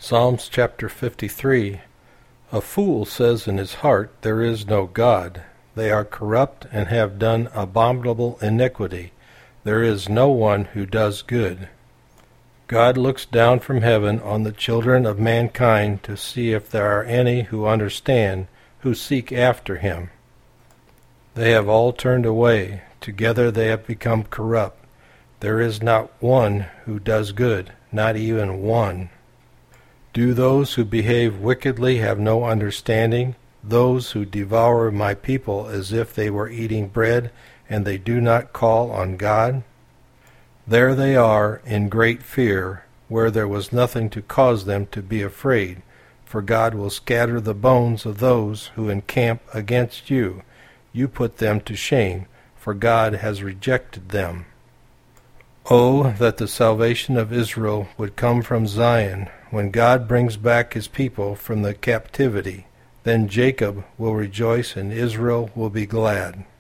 Psalms chapter 53. A fool says in his heart, "There is no God." They are corrupt and have done abominable iniquity. There is no one who does good. God looks down from heaven on the children of mankind to see if there are any who understand, who seek after him. They have all turned away. Together they have become corrupt. There is not one who does good, not even one. Do those who behave wickedly have no understanding? Those who devour my people as if they were eating bread, and they do not call on God? There they are in great fear, where there was nothing to cause them to be afraid, for God will scatter the bones of those who encamp against you. You put them to shame, for God has rejected them. Oh, that the salvation of Israel would come from Zion, when God brings back his people from the captivity. Then Jacob will rejoice and Israel will be glad.